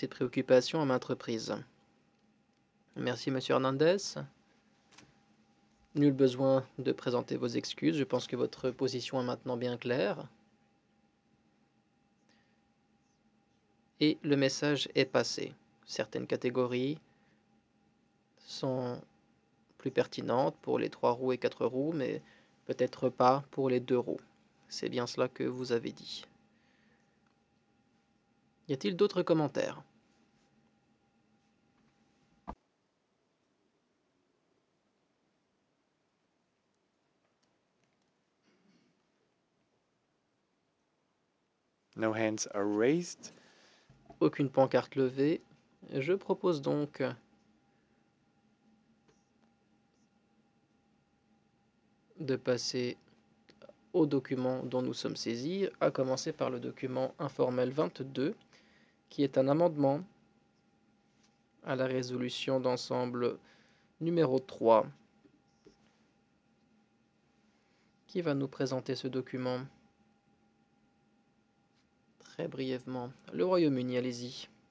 cette préoccupation à maintes reprises. Merci, monsieur Hernandez. Nul besoin de présenter vos excuses. Je pense que votre position est maintenant bien claire. Et le message est passé. Certaines catégories sont plus pertinentes pour les 3 roues et 4 roues, mais peut-être pas pour les 2 roues. C'est bien cela que vous avez dit. Y a-t-il d'autres commentaires? No hands are raised. Aucune pancarte levée. Je propose donc de passer aux documents dont nous sommes saisis, à commencer par le document informel 22, qui est un amendement à la résolution d'ensemble numéro 3. Qui va nous présenter ce document? Très brièvement. Le Royaume-Uni, allez-y.